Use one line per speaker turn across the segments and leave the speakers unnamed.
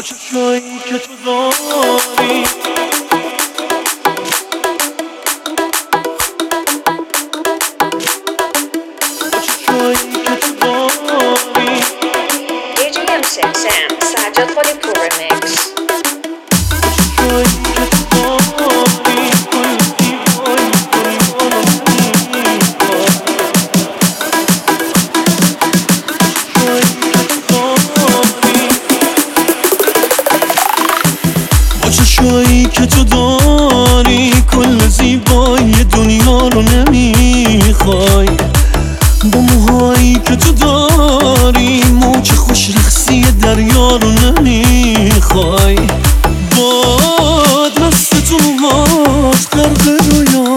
چشایی که تو داری
Sam, Sajjad Khalilpour remix.
با چشایی که تو داری کل زیبایی دنیا رو نمیخوای، با موهایی که تو داری موج خوش رقصی دریا رو نمیخوای، باد مست تو موهات غرق رویا،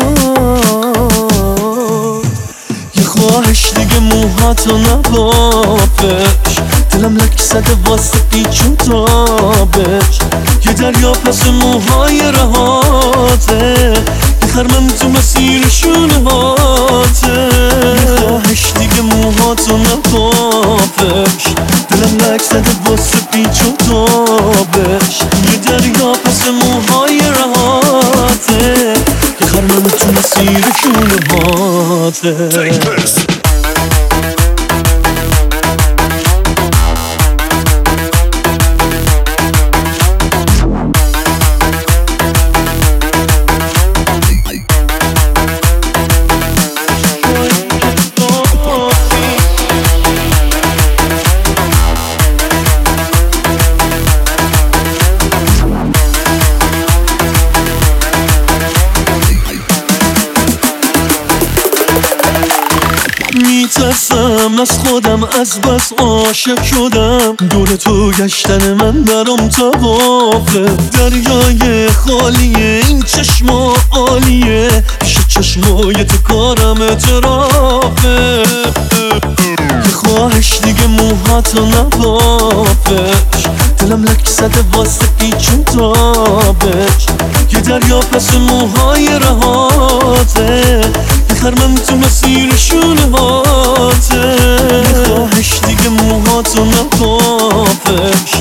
یه خواهش دیگه موهاتو نبافش، دلم لک زده واسه پیچ و تابش، یه دریا پس موهای رهاته، یه خرمن تو مسیر شونه هاته، یه خواهش دیگه موهاتو نبافش، دلم لک زده واسه پیچ و تابش، یه دریا پس موهای رهاته، یه خرمن تو مسیر شونه هاته. میترسم از خودم، از بس عاشق شدم، دور تو گشتن من برام توافه، دریای خالیه این چشما عالیه، پیش چشمای تو کارم اعترافه، یه خواهش دیگه موهاتو نبافش، دلم لک زده واسه پیچ و تابش، یه دریا پس موهای رهاته، یه خرمن تو مسیر شونه هاته، یه خواهش دیگه موهاتو نبافش،